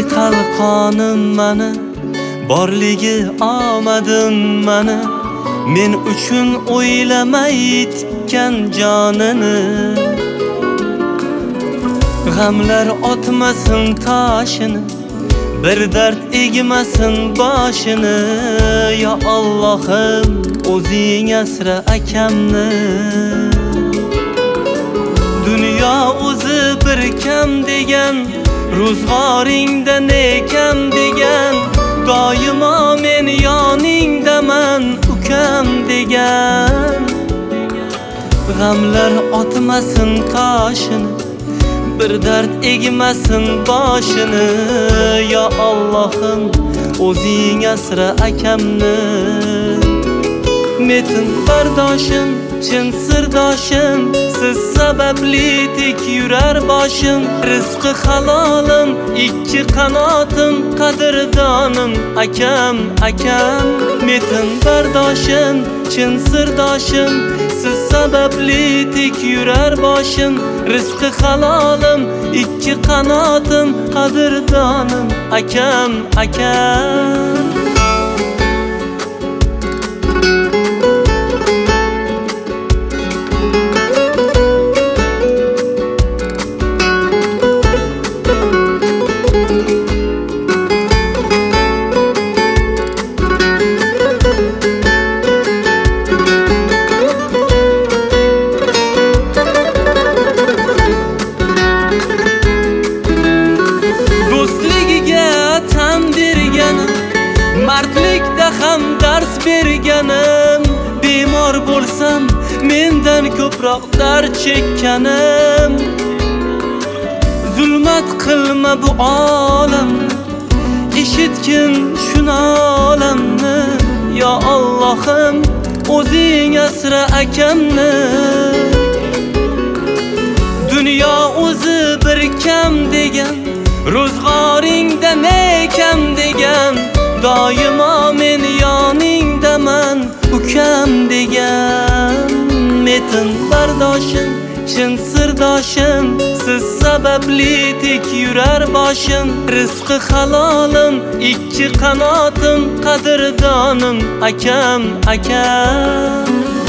qalqonim mani, borligi omadim mani, men uchun o'ylamay tikkan jonini. G'amlar otmasin toshini, bir dard egmasin boshini. Ya Allohim, o'zing asra akamni. Dunyo o'zi bir kam degan, ro'zg'oringda ne kam degan, doimo men yoningdaman ukam degan. G'amlar otmasin toshini, bir dard egmasin boshini. Ya Allohim, o'zing asra akamni. Metin bardoshim, chin sirdoshim, siz sababli tik yurar boshim. Rizqi halolim, ikki qanotim, qadrdonim akam, akam. Metin bardoshim, chin sirdoshim, siz sababli tik yurar boshim. Rizqi halolim, ikki qanotim, qadrdonim akam, akam. Mardlikda ham dars berganim, bemor bo'lsam mendan ko'proq dard chekkanim. Zulmat qilma bu olamni, eshitgin shuni olamni. Ya Allohim, o'zing asra akamni. Dunyo o'zi bir kam degan, ro'zg'oringda ne kam degan, doimo men yoningdaman ukam degan. Metin bardoshim, chin sirdoshim, siz sababli tik yurar boshim. Rizqi halolim, ikki qanotim, qadrdonim akam, akam.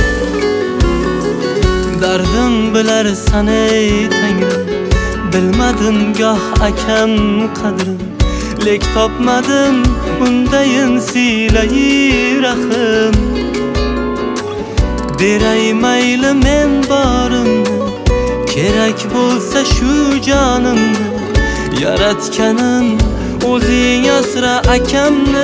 Dardim bilarsan ey Tangrim, bilmadim goh akam qadrin. Lek topmadim undayin siylay rahim. Beray mayli men borimni, kerak bo'lsa shu jonimni. Yaratganim o'zing asra akamni.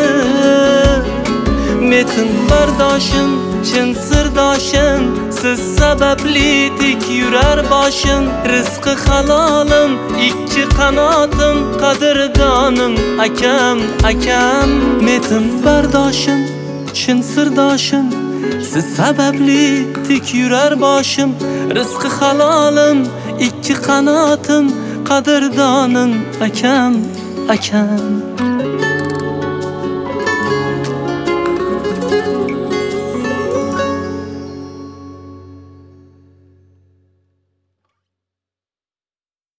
Metin bardoshim, chin sirdoshim, siz sababli tik yurar boshim. Rizqi halolim, ikki qanotim, qadrdonim akam, akam. Metin bardoshim, chin sirdoshim, siz sababli tik yurar boshim. Rizqi halolim, ikki qanotim, qadrdonim akam, akam.